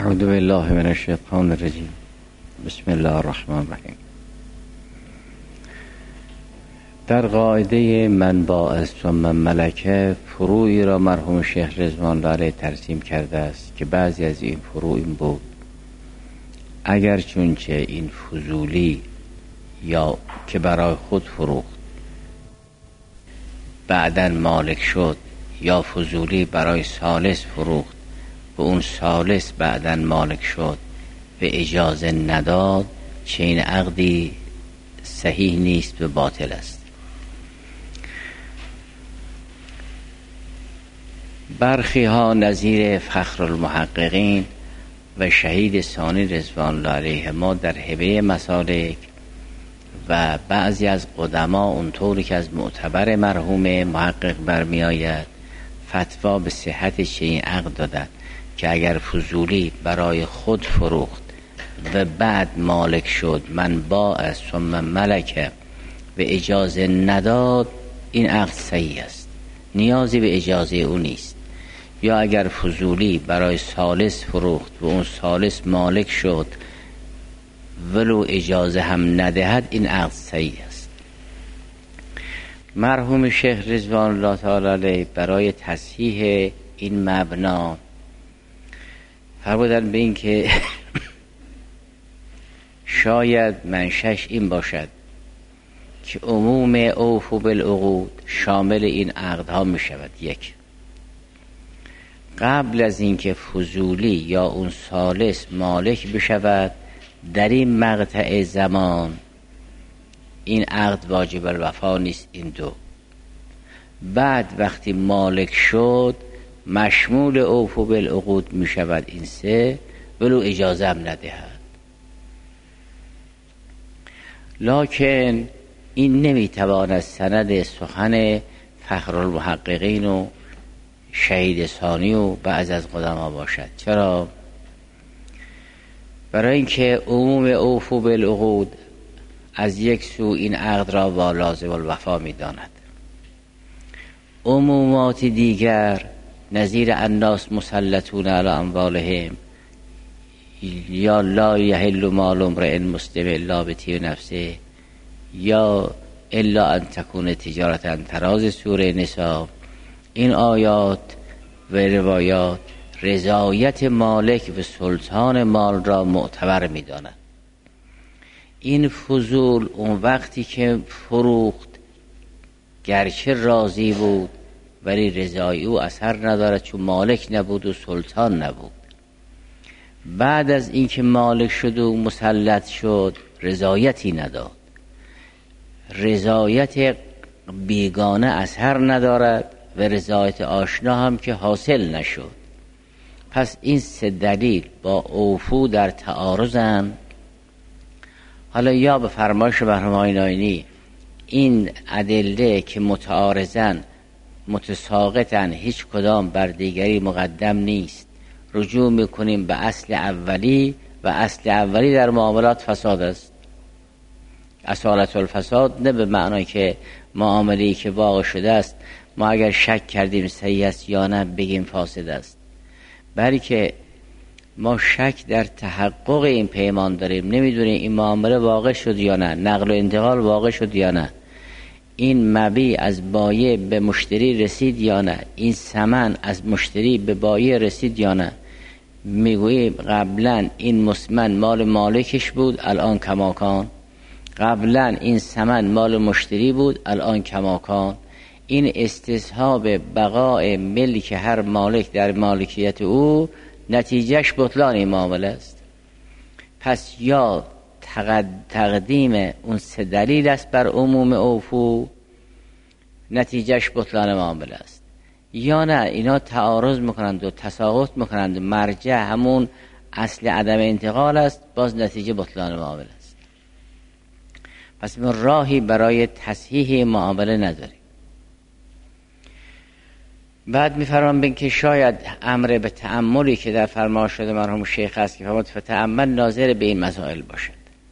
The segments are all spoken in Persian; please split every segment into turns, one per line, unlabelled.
اعوذ بالله من الشیطان الرجیم. بسم الله الرحمن الرحیم. در قاعده من باعث ثم ملکه فروعی را مرحوم شیخ رضوان الله علیه ترسیم کرده است که بعضی از این فروع این بود: اگر چونچه این فضولی یا که برای خود فروخت بعداً مالک شد، یا فضولی برای ثالث فروخت و اون ثالث بعداً مالک شد و اجازه نداد، چنین عقدی صحیح نیست و باطل است. برخی ها نظیر فخرالمحققین و شهید ثانی رضوان الله علیه ما در هبه مسالک و بعضی از قدما اونطوری که از معتبر مرحوم محقق برمی آید فتوا به صحت چنین عقد دادند که اگر فضولی برای خود فروخت و بعد مالک شد من باعث ثم ملکه و اجازه نداد، این عقد صحیح است، نیازی به اجازه او نیست. یا اگر فضولی برای ثالث فروخت و اون ثالث مالک شد ولو اجازه هم ندهد، این عقد صحیح است. مرحوم شیخ رضوان الله تعالی علیه برای تصحیح این مبنا فرمودند به این که شاید منشأش این باشد که عموم اوفوا بالعقود شامل این عقدها می شود. یک، قبل از اینکه فضولی یا اون ثالث مالک بشود در این مقطع زمان این عقد واجب الوفا نیست. این دو، بعد وقتی مالک شد مشمول اوفوا بالعقود می شود. این سه، ولو اجازه هم ندهد. لکن این نمیتواند سند سخن فخرالمحققین و شهید ثانی و بعض از قدما باشد. چرا؟ برای اینکه عموم اوفوا بالعقود از یک سو این عقد را لازم الوفا می‌داند، عمومات دیگر نظیر الناس مسلطون علی اموالهم یا لا یحل مال امرئ مسلم الا بطیب نفسه یا الا ان تکون تجارتا تراض سوره نساء، این آیات و روایات رضایت مالک و سلطان مال را معتبر می داند. این فضول اون وقتی که فروخت گرچه راضی بود ولی رضای او اثر ندارد، چون مالک نبود و سلطان نبود. بعد از اینکه مالک شد و مسلط شد رضایتی نداد. رضایت بیگانه اثر ندارد و رضایت آشنا هم که حاصل نشد. پس این سه دلیل با اوفو در تعارضند. حالا یا به فرمایش مرحوم آیینی این ادله که متعارضن متساقطن هیچ کدام بر دیگری مقدم نیست، رجوع میکنیم به اصل اولی و اصل اولی در معاملات فساد است. اصالت الفساد نه به معنی که معامله‌ای که واقع شده است ما اگر شک کردیم صحیح است یا نه بگیم فاسد است، بلکه ما شک در تحقق این پیمان داریم، نمیدونیم این معامله واقع شد یا نه، نقل و انتقال واقع شد یا نه، این مبیع از بایع به مشتری رسید یا نه، این ثمن از مشتری به بایع رسید یا نه. میگوییم قبلا این مسمن مال مالکش بود الان کماکان، قبلا این ثمن مال مشتری بود الان کماکان. این استصحاب بقای ملک هر مالک در مالکیت او نتیجهش بطلان این معامله است. پس یا تقدیم اون سه دلیل است بر عموم اوفو، نتیجهش بطلان معامله است، یا نه اینا تعارض میکنند و تساقط میکنند، مرجع همون اصل عدم انتقال است، باز نتیجه بطلان معامله است. پس ما راهی برای تصحیح معامله نداریم. بعد میفرمان بین که شاید امر به تأملی که در فرمان شده مرحوم شیخ است که فرمود فتأمل ناظر به این مسائل باشد.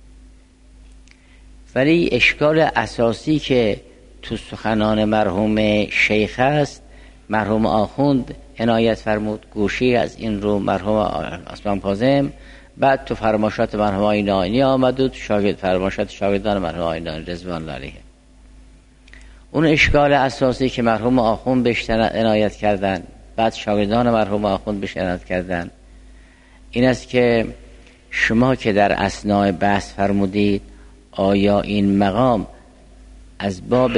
ولی اشکال اساسی که تو سخنان مرحوم شیخ است، مرحوم آخوند عنایت فرمود، گوشی از این رو مرحوم عثمان کاظم، بعد تو فرماشات مرحوم آقای نائینی آمد و فرماشات شاگردان مرحوم آقای نائینی رضوان الله علیه. اون اشکال اساسی که مرحوم آخوند بهش عنایت کردن، بعد شاگردان مرحوم آخوند بهش عنایت کردن، این است که شما که در اثناء بحث فرمودید آیا این مقام از باب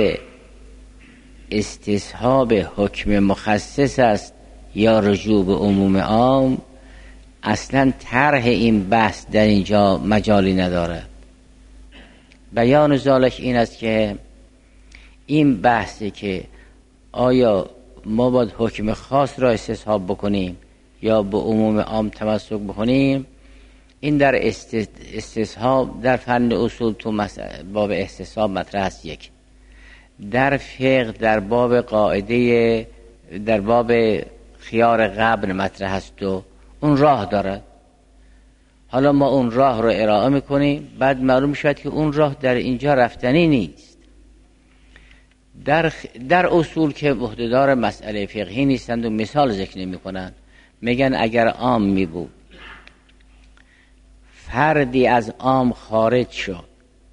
استصحاب حکم مخصص است یا رجوع به عموم عام؟ اصلا طرح این بحث در اینجا مجالی ندارد. بیان ذالک این است که این بحثی که آیا ما باید حکم خاص را استصحاب بکنیم یا به عموم عام تمسک بکنیم، این در استصحاب در فن اصول تو باب استصحاب مطرح است. یک در فقه در باب قاعده در باب خیار قبل مطرح است و اون راه دارد. حالا ما اون راه رو ارائه میکنیم، بعد معلوم میشود که اون راه در اینجا رفتنی نیست. در اصول که عهده‌دار مسئله فقهی نیستند و مثال ذکر نمی‌کنند، میگن اگر عام می بود فردی از عام خارج شد،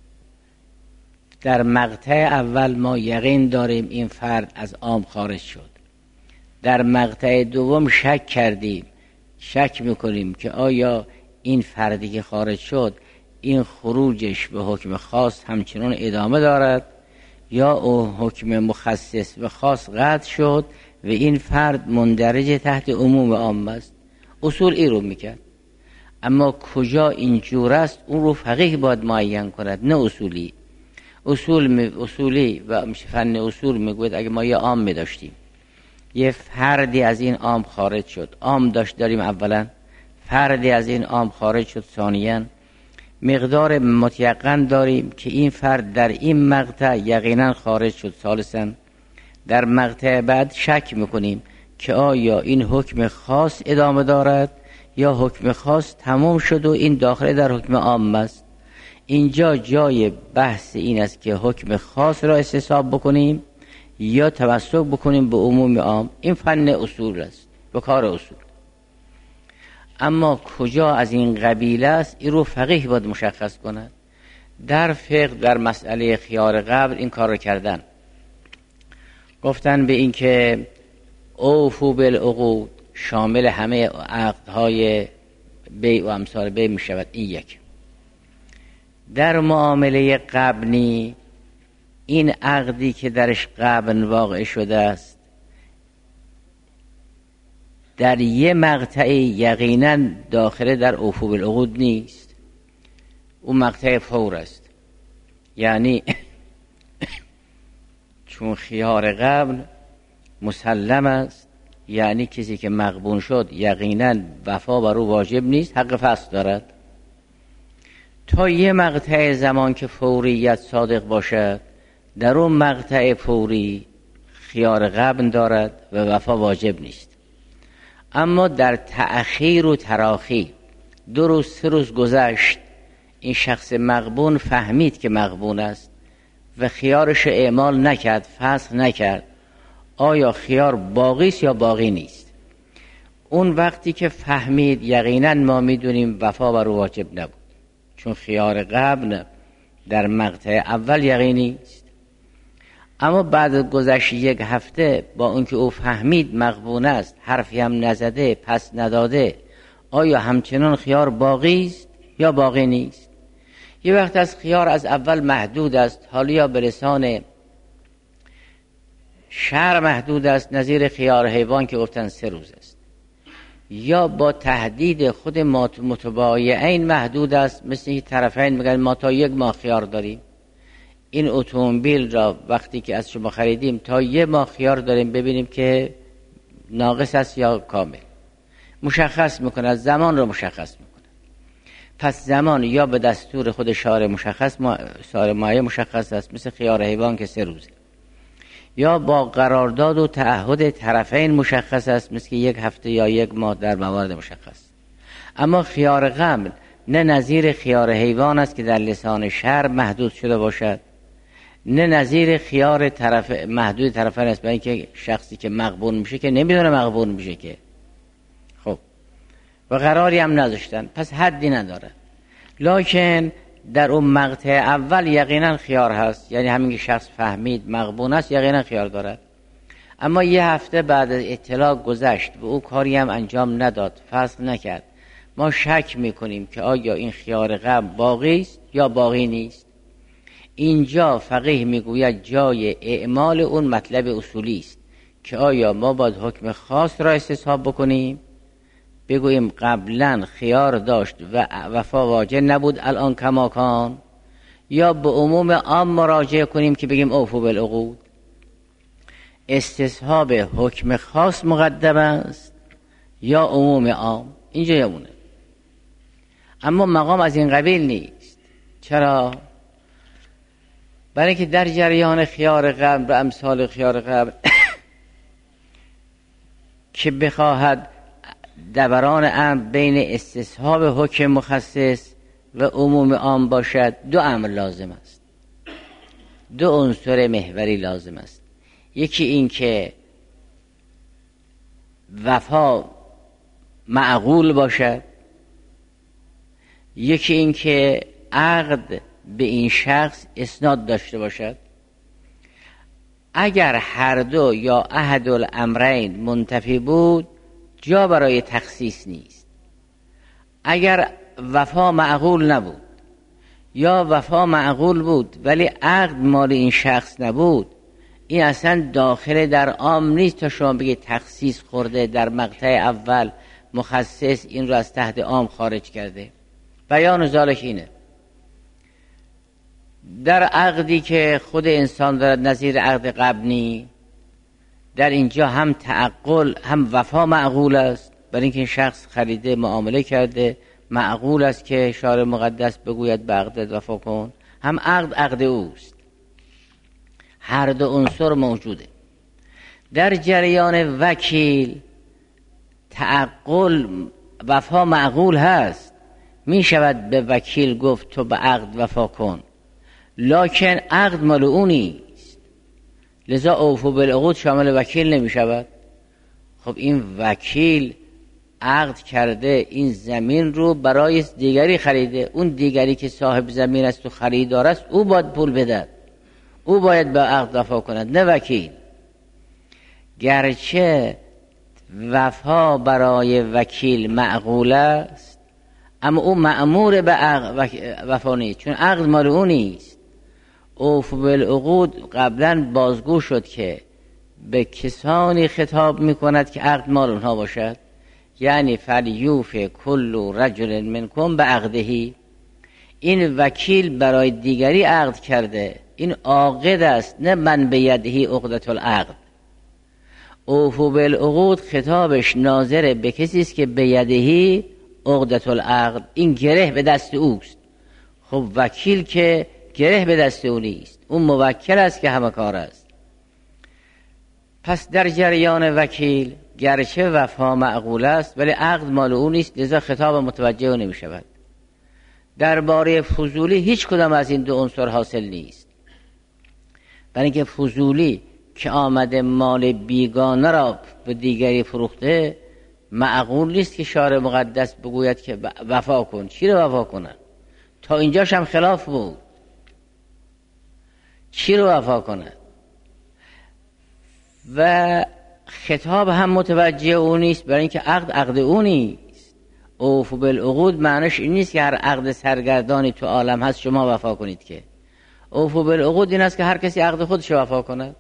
در مقطع اول ما یقین داریم این فرد از عام خارج شد، در مقطع دوم شک کردیم، شک میکنیم که آیا این فردی که خارج شد این خروجش به حکم خاص همچنان ادامه دارد یا او حکم مخصص و خاص قطع شد و این فرد مندرج تحت عموم عام است. اصول این رو میکرد. اما کجا این جور است اون رو فقیه باید معین کند، نه اصولی. اصولی و فن اصول میگوید اگه ما یه عام میداشتیم، یه فردی از این عام خارج شد، عام داریم اولا، فردی از این عام خارج شد ثانیاً، مقدار متیقن داریم که این فرد در این مقطع یقینا خارج شد ثالثاً، در مقطع بعد شک میکنیم که آیا این حکم خاص ادامه دارد یا حکم خاص تمام شد و این داخل در حکم عام است. اینجا جای بحث این است که حکم خاص را استصحاب بکنیم یا تمسک بکنیم به عموم عام. این فن اصول است، به کار اصول. اما کجا از این قبیل است این رو فقیه باید مشخص کند. در فقه در مسئله خیار قبل این کار رو کردن، گفتن به این که اوفو بالعقود شامل همه عقدهای بیع و امثال بیع می شود. این یک. در معامله غبنی این عقدی که درش غبن واقع شده است در یه مقطع یقینا داخل در اوفو بالعقود نیست، اون مقطع فور است. یعنی چون خیار قبل مسلم است، یعنی کسی که مغبون شد یقینا وفا بر او واجب نیست، حق فسخ دارد. تا یه مقطع زمان که فوریت صادق باشد در اون مقطع فوری خیار قبل دارد و وفا واجب نیست. اما در تأخیر و تراخی 2 روز 3 روز گذشت، این شخص مغبون فهمید که مغبون است و خیارش اعمال نکرد، فسخ نکرد، آیا خیار باقی است یا باقی نیست؟ اون وقتی که فهمید یقینا ما میدونیم وفا بر او واجب نبود، چون خیار قبل در مقطع اول یقینی است. اما بعد گذشت 1 هفته با اونکه او فهمید مغبون است، حرفی هم نزده، پس نداده، آیا همچنان خیار باقی است یا باقی نیست؟ یه وقت از خیار از اول محدود است، حالا یا به لسان شرع محدود است، نظیر خیار حیوان که گفتن 3 روز است، یا با تهدید خود متبایعین محدود است، مثل این طرفین میگن ما تا 1 ماه خیار داریم، این اتومبیل را وقتی که از شما خریدیم تا 1 ماه خیار داریم ببینیم که ناقص است یا کامل. مشخص میکنه، زمان رو مشخص میکنه. پس زمان یا به دستور خود شارع معین مشخص است، مثل خیار حیوان که 3 روزه، یا با قرارداد و تعهد طرفین مشخص است، مثل 1 هفته یا 1 ماه در موارد مشخص. اما خیار غمل نه نظیر خیار حیوان است که در لسان شرع محدود شده باشد، نه نظیر خیار طرف محدود طرفین است، برای اینکه شخصی که مغبون میشه که نمیدونه مغبون میشه که. خب و قراری هم نذاشتن، پس حدی نداره. لکن در اون مقطع اول یقینا خیار هست، یعنی همین که شخص فهمید مغبون است یقینا خیار دارد. اما یه هفته بعد از اطلاع گذشت و او کاری هم انجام نداد، فسخ نکرد، ما شک میکنیم که آیا این خیار قبل باقی است یا باقی نیست. اینجا فقیه میگوید جای اعمال اون مطلب اصولی است که آیا ما باید حکم خاص را استصحاب بکنیم، بگوییم قبلا خیار داشت و وفا واجب نبود الان کماکان، یا به عموم عام مراجعه کنیم که بگیم اوفوا بالعقود. استصحاب حکم خاص مقدم است یا عموم عام، اینجا یمونه. اما مقام از این قبیل نیست. چرا؟ برای اینکه در جریان خیار قبل و امثال خیار قبل که بخواهد دوران امر بین استصحاب حکم مخصص و عموم عام باشد، دو امر لازم است، دو عنصر محوری لازم است. یکی این که وفا معقول باشد، یکی این که عقد به این شخص اسناد داشته باشد. اگر هر دو یا احد الامرین منتفی بود جا برای تخصیص نیست. اگر وفا معقول نبود یا وفا معقول بود ولی عقد مال این شخص نبود، این اصلا داخل در عام نیست تا شما بگید تخصیص خورده در مقطع اول، مخصص این رو از تحت عام خارج کرده. بیان ذالک اینه در عقدی که خود انسان دارد نظیر عقد قبلی، در اینجا هم تعقل هم وفا معقول است، برای اینکه این شخص خریده معامله کرده، معقول است که شارع مقدس بگوید به عقدت وفا کن، هم عقد اوست. هر دو عنصر موجوده. در جریان وکیل تعقل وفا معقول هست، می شود به وکیل گفت تو به عقد وفا کن، لکن عقد مال او نیست، لذا اوفوا بالعقود شامل وکیل نمی شود. خب این وکیل عقد کرده این زمین رو برای دیگری خریده، اون دیگری که صاحب زمین است و خریدار است او باید پول بده، او باید به عقد وفا کند، نه وکیل. گرچه وفا برای وکیل معقول است اما او مأمور به وفا نیست، چون عقد مال او نیست. اوفوا بالعقود قبلا بازگو شد که به کسانی خطاب میکند که عقد مال اونها باشد، یعنی فلیوف کل رجل منکم به عقدهی. این وکیل برای دیگری عقد کرده، این عاقد است، نه من به یدهی عقدة العقد. اوفوا بالعقود خطابش ناظر به کسی است که به یدهی عقدة العقد، این گره به دست اوست. خب وکیل که گره به دست او نیست، اون موکل است که همه کار است. پس در جریان وکیل گرچه وفا معقول است ولی عقد مال او نیست، لذا خطاب متوجه او نمی شود. درباره فضولی هیچ کدام از این دو عنصر حاصل نیست، برای اینکه فضولی که آمده مال بیگانه را به دیگری فروخته، معقول نیست که شارع مقدس بگوید که وفا کن. چی رو وفا کنن؟ تا اینجاش هم خلاف بود، چی رو وفا کنن؟ و خطاب هم متوجه او نیست، برای اینکه عقد او نیست. اوفوا بالعقود معنیش این نیست که هر عقد سرگردانی تو عالم هست شما وفا کنید، که اوفوا بالعقود این است که هر کسی عقد خودش وفا کنه.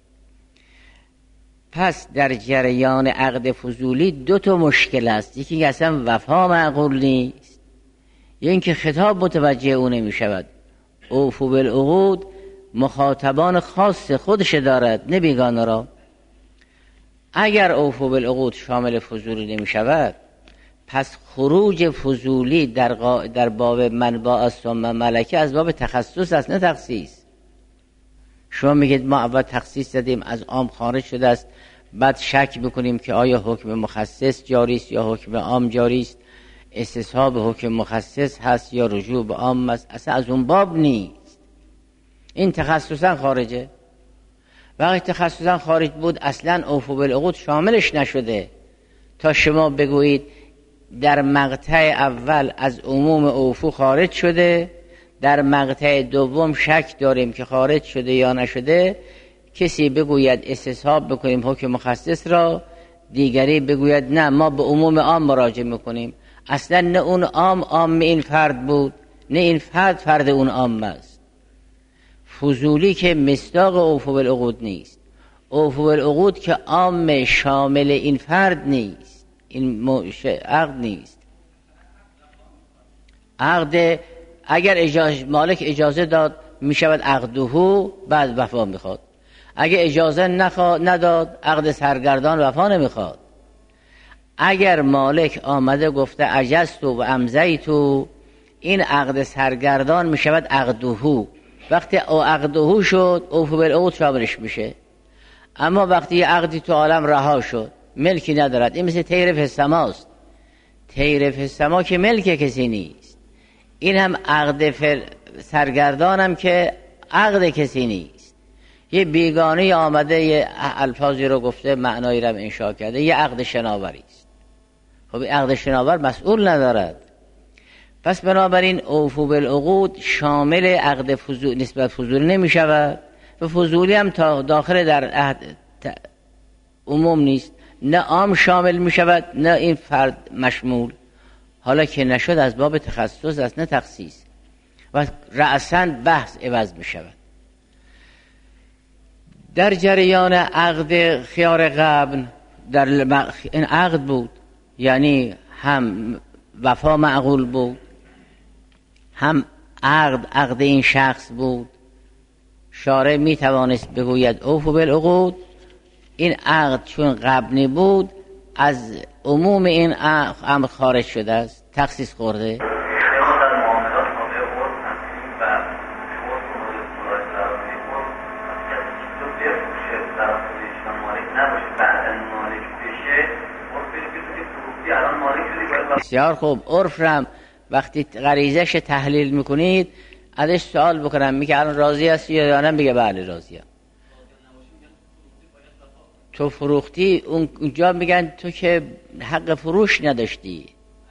پس در جریان عقد فضولی دو تا مشکل است، یکی که اصلا وفا معقول نیست، یا اینکه خطاب متوجه او نمی شود. اوفوا بالعقود مخاطبان خاص خودش دارد، نه بیگانه را. اگر اوفوا بالعقود شامل فضولی نمی شود، پس خروج فضولی در باب منبع ثم ملکه از باب تخصص است، نه تخصیص. شما میگید ما اول تخصیص دادیم از عام خارج شده است، بعد شک بکنیم که آیا حکم مخصص جاری است یا حکم عام جاری است، استصحاب حکم مخصص هست یا رجوع به عام است. اصلا از اون باب نیست. این تخصصا خارجه. وقتی تخصصا خارج بود اصلا اوفوا بالعقود شاملش نشده تا شما بگویید در مقطع اول از عموم اوفو خارج شده، در مقطع دوم شک داریم که خارج شده یا نشده، کسی بگوید استصحاب بکنیم حکم مخصص را، دیگری بگوید نه ما به عموم عام مراجعه میکنیم. اصلا نه اون عام این فرد بود، نه این فرد اون عام است. فضولی که مصداق اوفوا بالعقود نیست، اوفوا بالعقود که عام شامل این فرد نیست، این عقد نیست. عقد اگر مالک اجازه داد میشود عقده، بعد وفا میخواد. اگر اجازه نداد عقد سرگردان وفا نمیخواد. اگر مالک آمده گفته عجزتو و امضیتو، این عقد سرگردان میشود عقده. وقتی او عقده شد اوفوا بالعقود شاملش میشه. اما وقتی یه عقدی تو عالم رها شد ملکی ندارد، این مثل طیر فی السماست. طیر فی السما که ملک کسی نیست، این هم عقد سرگردانم که عقد کسی نیست. یه بیگانه آمده یه الفاظی رو گفته معنایی رو انشاء کرده، یه عقد شناوری است. خب عقد شناور مسئول ندارد. پس بنابراین اوفوا بالعقود شامل عقد نسبت فضولی نمی شود و فضولی هم تا داخل در عهد عموم نیست، نه عام شامل می شود نه این فرد مشمول. حالا که نشد از باب تخصص است نه تخصیص و رأساً بحث عوض می شود. در جریان عقد خیار قبل این عقد بود، یعنی هم وفا معقول بود، هم عقد این شخص بود. شارع می توانست بگوید اوفوا بالعقود، این عقد چون قبلی بود از عموم این امر خارج شده است، تخصیص خورده. بسیار خوب. عرف رم وقتی غریزش تحلیل میکنید ازش سوال بکنم میگه الان راضی هستی یا نه؟ میگه بله راضیم. تو فروختی، اونجا میگن تو که حق فروش نداشتی.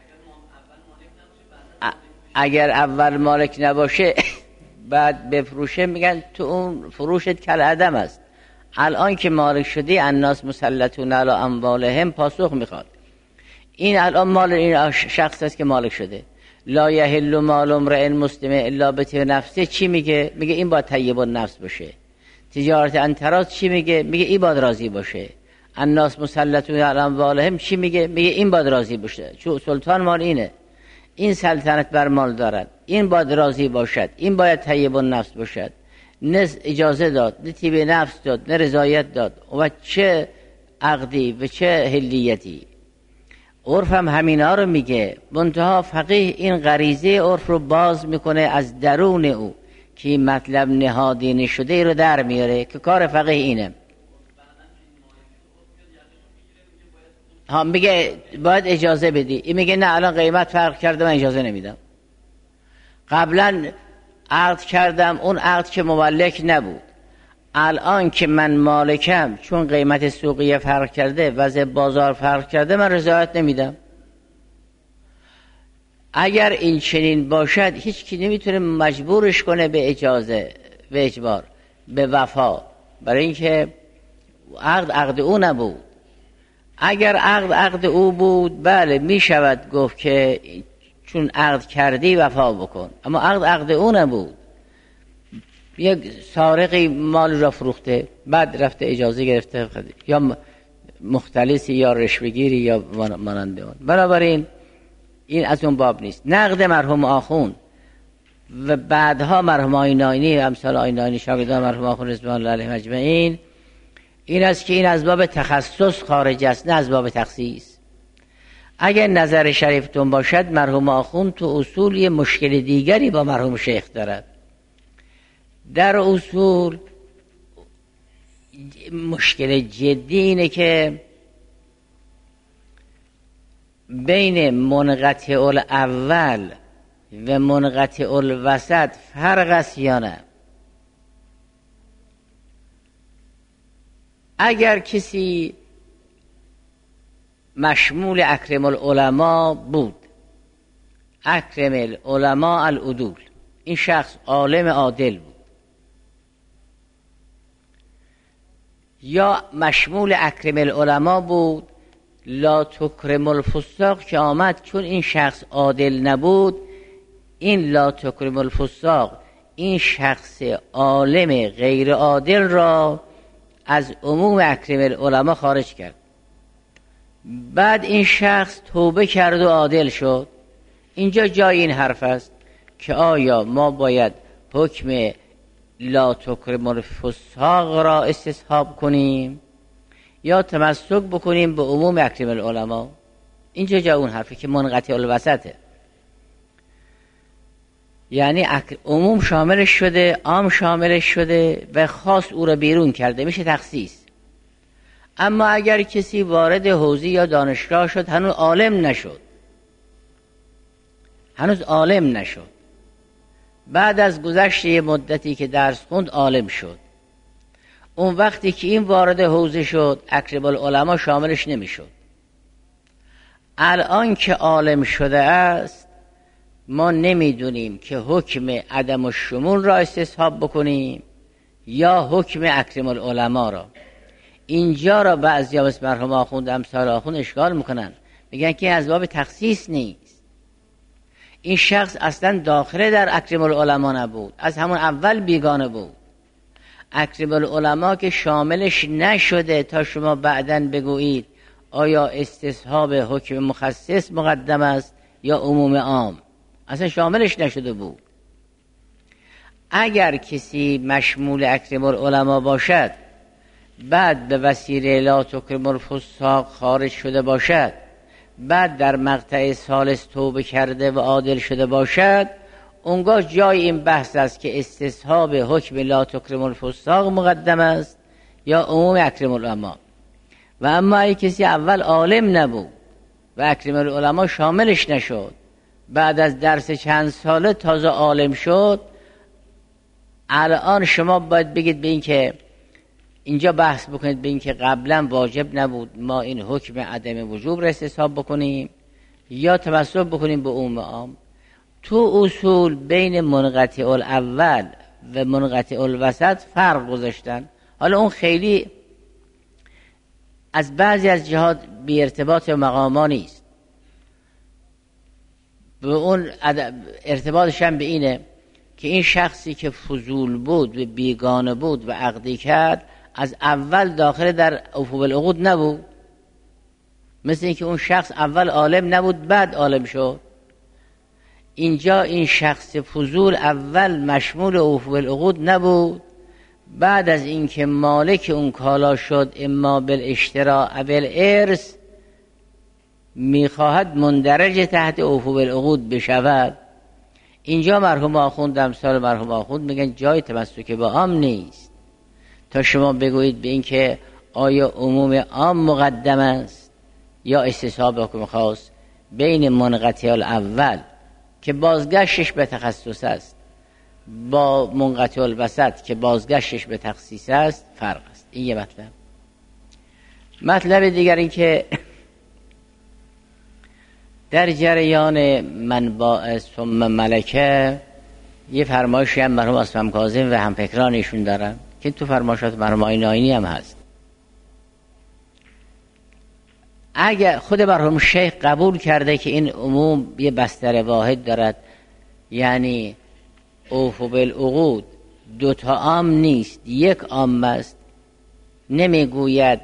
اگر اول مالک نباشه بعد بفروشه میگن تو اون فروشت کل عدم است. الان که مالک شدی الناس مسلطون علی اموالهم پاسخ میخواد. این الان مال این شخص است که مالک شده. لا یحل مال امرئ مسلم الا بطیب نفسه چی میگه؟ میگه این باید طیب النفس باشه. تجارت انتراز چی میگه؟ میگه این باید راضی باشه. الناس مسلطون علی اموالهم چی میگه؟ میگه این باید راضی باشه. چون سلطان مال اینه، این سلطنت بر مال دارد، این باید راضی باشد، این باید طیب النفس باشد. نه اجازه داد، نه طیب نفس داد، نه رضایت داد. و چه عقدی و چه حلیتی. عرف هم همینا رو میگه. منتها فقیه این غریزه عرف رو باز میکنه از درون او که مطلب نهادینه شده رو در میاره که کار فقیه اینه. میگه باید اجازه بدی. این میگه نه الان قیمت فرق کرده من اجازه نمیدم. قبلا عقد کردم، اون عقد که مملک نبود، الان که من مالکم چون قیمت سوقیه فرق کرده، وضع بازار فرق کرده، من رضایت نمیدم. اگر این چنین باشد هیچ کی نمیتونه مجبورش کنه به اجازه، به اجبار، به وفا، برای اینکه عقد او نبود. اگر عقد او بود بله میشود گفت که چون عقد کردی وفا بکن، اما عقد او نبود. یک سارقی مال را فروخته، بعد رفته اجازه گرفته یا مختلسی یا رشوه‌گیری یا مانند آن. بنابراین این از اون باب نیست. نقد مرحوم آخوند و بعدها مرحوم آینانی، امثال آینانی شاگردان مرحوم آخوند رضوان الله علیهم اجمعین، این است که این از باب تخصص خارج است، نه از باب تخصیص. اگر نظر شریفتون باشد مرحوم آخوند تو اصول یه مشکل دیگری با مرحوم شیخ دارد. در اصول مشکل جدی اینه که بین منقطع الاول و منقطع الوسط فرق است یا نه. اگر کسی مشمول اکرم العلماء بود، اکرم العلماء العدول، این شخص عالم عادل بود، یا مشمول اکرم العلماء بود لا تکرم الفساق که آمد، چون این شخص عادل نبود، این لا تکرم الفساق این شخص عالم غیر عادل را از عموم اکرم العلماء خارج کرد. بعد این شخص توبه کرد و عادل شد. اینجا جای این حرف است که آیا ما باید حکم لا تکرم الفساق را استصحاب کنیم یا تمسک بکنیم به عموم اکرم العلماء؟ اینجا جای اون حرفی که منقطع الوسطه، یعنی عموم شاملش شده، عام شاملش شده و خاص او را بیرون کرده، میشه تخصیص. اما اگر کسی وارد حوزه یا دانشگاه شد، هنوز عالم نشد، بعد از گذشت یه مدتی که درس خوند عالم شد، اون وقتی که این وارد حوزه شد اکرم العلماء شاملش نمیشد. الان که عالم شده است ما نمیدونیم که حکم عدم الشمول را استصحاب بکنیم یا حکم اکرم العلماء را. اینجا را بعضیا مثل مرحوم آخوند امثال آخوند اشکال میکنن، میگن که از باب تخصیص نیست، این شخص اصلا داخل در اکرم العلماء نبود، از همون اول بیگانه بود. اکرم العلماء که شاملش نشده تا شما بعداً بگویید آیا استصحاب حکم مخصص مقدم است یا عموم عام، اصلا شاملش نشده بود. اگر کسی مشمول اکرم العلماء باشد بعد به وسیله لا تکرم الفساق خارج شده باشد، بعد در مقطع ثالث توبه کرده و عادل شده باشد، اونگاه جای این بحث است که استصحاب حکم لا تکرم الفساق مقدم است یا عموم اکرم العلماء. و اما اگه کسی اول عالم نبود و اکرم العلماء شاملش نشد، بعد از درس چند ساله تازه عالم شد، الان شما باید بگید به این که اینجا بحث بکنید به این که قبلا واجب نبود ما این حکم عدم وجوب را استصحاب بکنیم یا تمسک بکنیم به عموم عام. تو اصول بین منقطع الاول و منقطع الوسط فرق گذاشتن. حالا اون خیلی از بعضی از جهات بی ارتباط مقاما نیست، به اون ارتباطش هم به اینه که این شخصی که فضول بود و بیگانه بود و عقدی کرد از اول داخل در عفو بالعقود نبود، مثل اینکه اون شخص اول عالم نبود بعد عالم شد. اینجا این شخص فضول اول مشمول عفو بالعقود نبود، بعد از اینکه مالک اون کالا شد اما بالاشتراء او بالارث میخواهد مندرج تحت عفو بالعقود بشود. اینجا مرحوم آخوند امثال مرحوم آخوند میگن جای تمسک به عام نیست تا شما بگویید به این که آیا عموم عام مقدم است یا استصحاب حکم خاص. بین منقطع الاول که بازگشتش به تخصص است با منقطع الوسط که بازگشتش به تخصیص است فرق است. این یه مطلب. مطلب دیگر این که در جریان منبع ثم ملکه یه فرمایشی هم مرحوم اصفهان کاظم و همفکرانشون دارن که تو فرمایشات مرحوم آیین آیینی هم هست. اگر خود مرحوم شیخ قبول کرده که این عموم یه بستر واحد دارد، یعنی عفو بالعقود دوتا عام نیست یک عام است، نمیگوید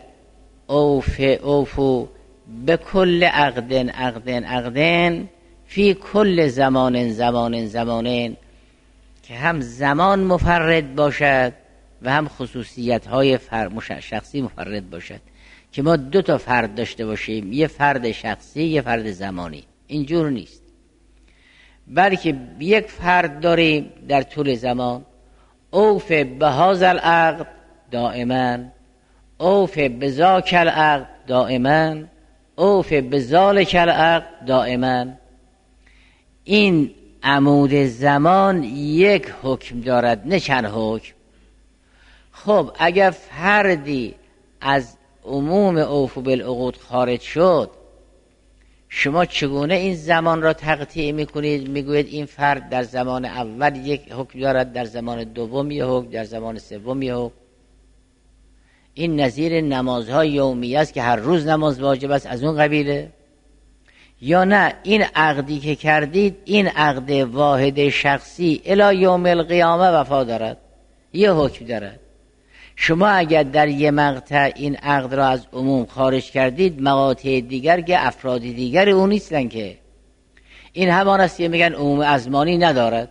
عفو به کل عقدن فی کل زمان که هم زمان مفرد باشد و هم خصوصیت های شخصی مفرد باشد، که ما دو تا فرد داشته باشیم، یه فرد شخصی یه فرد زمانی. اینجور نیست، بلکه یک فرد داریم در طول زمان. اوف بهذا العقد دائما، اوف بذاک العقد دائما، اوف بذالک العقد دائما. این عمود زمان یک حکم دارد نه چند حکم. خب اگر فردی از عموم اوفو بالعقود خارج شد، شما چگونه این زمان را تقطیع میکنید؟ میگوید این فرد در زمان اول یک حکم دارد، در زمان دوم یک حکم، در زمان سوم یک حکم. این نظیر نمازهای یومیه است که هر روز نماز واجب است، از اون قبیله؟ یا نه این عقدی که کردید این عقد واحد شخصی الی یوم القیامه وفا دارد، یه حکم دارد. شما اگر در یه مقطع این عقد را از عموم خارج کردید، مقاطع دیگر که افراد دیگر اون نیستن که. این همان است که میگن عموم ازمانی ندارد.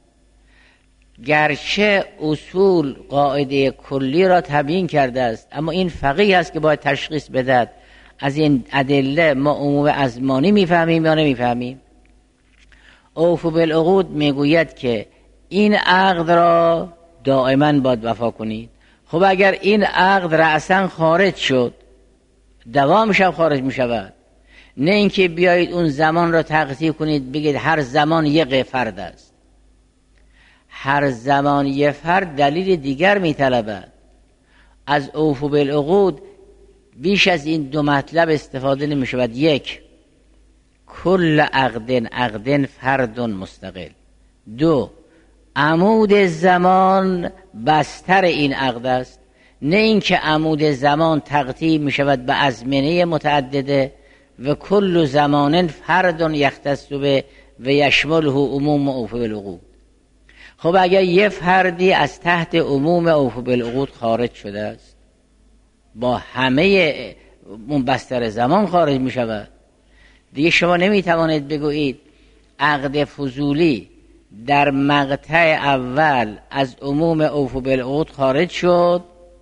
گرچه اصول قاعده کلی را تبیین کرده است، اما این فقیه است که باید تشخیص بدهد از این ادله ما عموم ازمانی میفهمیم یا نمیفهمیم. اوفو بالعقود میگوید که این عقد را دائما باید وفا کنید. خب اگر این عقد رأساً خارج شد، دوامش هم خارج میشود، نه اینکه بیایید اون زمان را تقطیع کنید بگید هر زمان یک فرد است. هر زمان یک فرد دلیل دیگر میطلبد. از اوفو بالعقود بیش از این دو مطلب استفاده نمی شود. یک، کل عقد فرد مستقل. دو، عمود زمان بستر این عقد است، نه اینکه عمود زمان تقطیع می شود به ازمنه متعدده و کل زمان فرد یختص به و یشمله عموم اوفو بالعقود. خب اگر یه فردی از تحت عموم اوفو بالعقود خارج شده است، با همه اون بستر زمان خارج می شود، دیگه شما نمی توانید بگویید عقد فضولی در مقطع اول از عموم اوفو بالعقود خارج شد،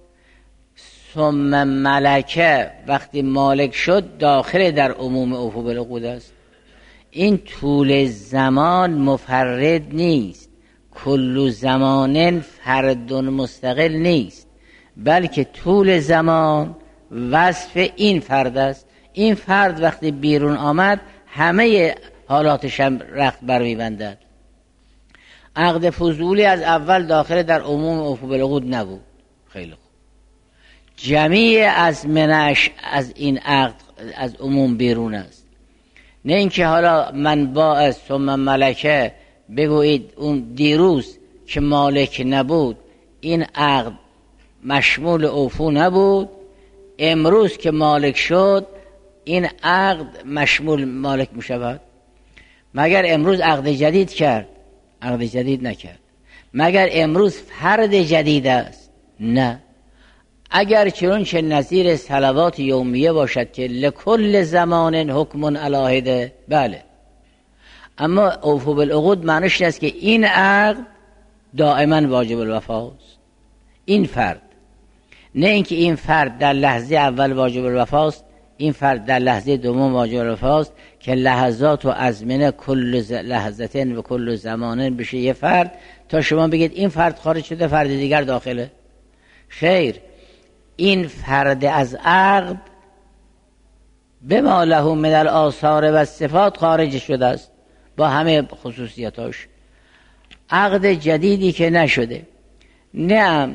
ثم ملکه وقتی مالک شد داخل در عموم اوفو بالعقود است. این طول زمان مفرد نیست، کل زمان فرد مستقل نیست، بلکه طول زمان وصف این فرد است. این فرد وقتی بیرون آمد همه حالاتش هم رخت بر می‌بندد. عقد فضولی از اول داخل در عموم اوفو بالعقود نبود. خیلی خوب، جمیع از منش از این عقد از عموم بیرون است. نه اینکه حالا من باعث ثم ملکه بگویید اون دیروز که مالک نبود این عقد مشمول اوفو نبود، امروز که مالک شد این عقد مشمول مالک می شود. مگر امروز عقد جدید کرد؟ عقد جدید نکرد. مگر امروز فرد جدید است؟ نه. اگر چنانچه نظیر صلوات یومیه باشد که لکل زمان حکم علیه، بله، اما اوفو بالعقود معنیش است که این عقد دائما واجب الوفاست. این فرد، نه اینکه این فرد در لحظه اول واجب الوفاست، این فرد در لحظه دوم واجب الوفاست که لحظات و ازمنه کل لحظتين و کل زمانن بشه یه فرد تا شما بگید این فرد خارج شده فرد دیگر داخله. خیر، این فرد از عقد بما له من الآثار و صفات خارج شده است با همه خصوصیاتاش. عقد جدیدی که نشده، نه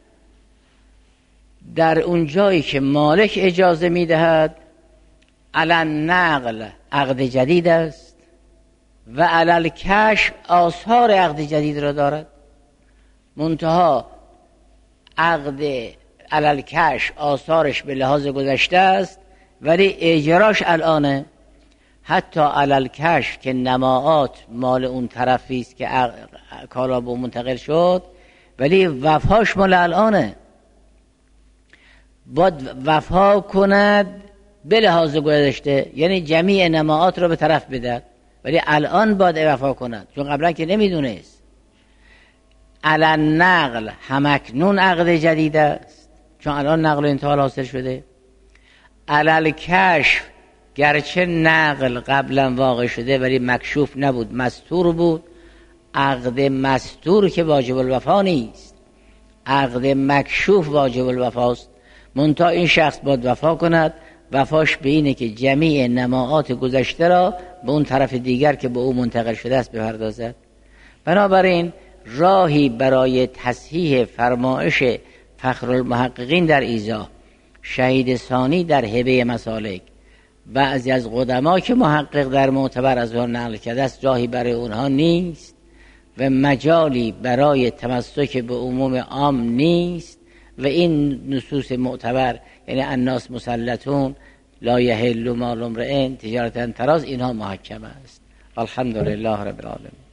در اون جایی که مالک اجازه میدهد علن نقل عقد جدید است و علل کشف آثار عقد جدید را دارد. منتها عقد علل کشف آثارش به لحاظ گذشته است ولی اجراش الانه. حتی علل کشف که نماعات مال اون طرفی است که کالا به منتقل شد ولی وفاش مال الانه، باید وفا کند به لحاظ گذشته، یعنی جمیع نماعات را به طرف بدهد، ولی الان باید وفا کند چون قبلا که نمیدونست. علن نقل همکنون عقد جدید است چون الان نقل انتقال حاصل شده. علل کشف گرچه نقل قبلا واقع شده ولی مکشوف نبود، مستور بود. عقد مستور که واجب الوفا نیست، عقد مکشوف واجب الوفاست. منتها این شخص باید وفا کند. وفاش به اینه که جمیع نماعات گذشته را به اون طرف دیگر که به او منتقل شده است بپردازد. بنابراین راهی برای تصحیح فرمایش فخرالمحققین در ایضاح شهید ثانی در هبه مسالک، بعضی از قدما که محقق در معتبر از اون نقل کرده است جاهی برای اونها نیست و مجالی برای تمسک به عموم عام نیست و این نصوص معتبر یعنی الناس مسلطون لا یحل مال امرئ تجارة تراز اینها محکم است. الحمدلله رب العالمین.